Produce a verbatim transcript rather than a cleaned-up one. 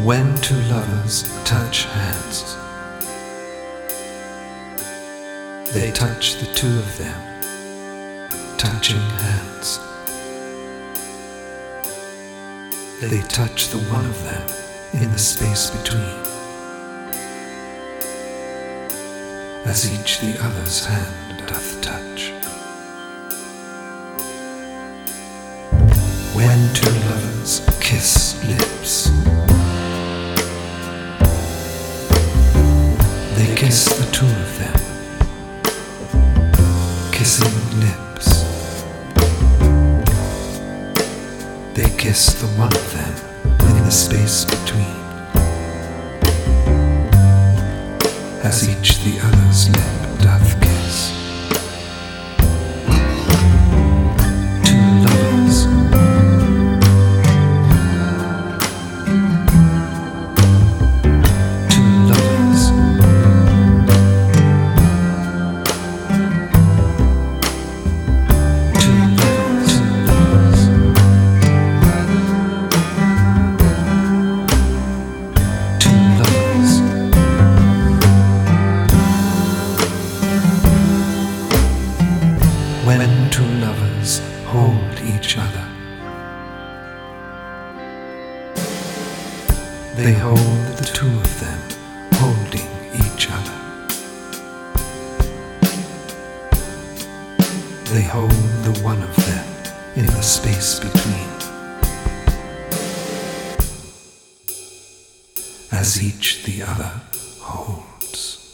When two lovers touch hands, they touch the two of them, touching hands. They touch the one of them in the space between, as each the other's hand doth touch. When two lovers kiss lips, they kiss the two of them, kissing lips. They kiss the one of them in the space between, as each the other's lip doth kiss. Two lovers, two lovers, two lovers, two lovers, two lovers. When two lovers hold each other, they hold the two of them holding each other. They hold the one of them in the space between, as each the other holds.